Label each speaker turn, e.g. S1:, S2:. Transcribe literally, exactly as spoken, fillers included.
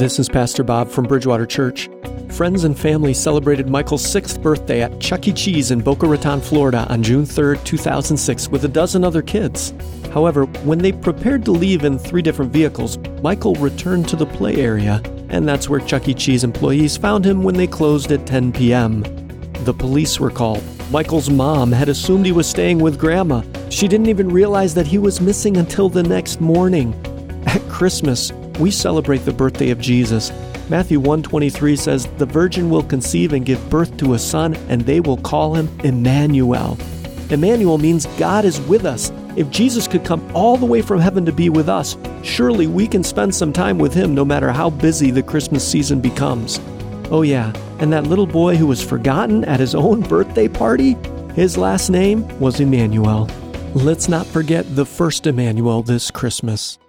S1: This is Pastor Bob from Bridgewater Church. Friends and family celebrated Michael's sixth birthday at Chuck E. Cheese in Boca Raton, Florida on June third, two thousand six with a dozen other kids. However, when they prepared to leave in three different vehicles, Michael returned to the play area, and that's where Chuck E. Cheese employees found him when they closed at ten p.m. The police were called. Michael's mom had assumed he was staying with Grandma. She didn't even realize that he was missing until the next morning. At Christmas, we celebrate the birthday of Jesus. Matthew one twenty-three says, "The virgin will conceive and give birth to a son, and they will call him Emmanuel." Emmanuel means God is with us. If Jesus could come all the way from heaven to be with us, surely we can spend some time with him no matter how busy the Christmas season becomes. Oh yeah, and that little boy who was forgotten at his own birthday party, his last name was Emmanuel. Let's not forget the first Emmanuel this Christmas.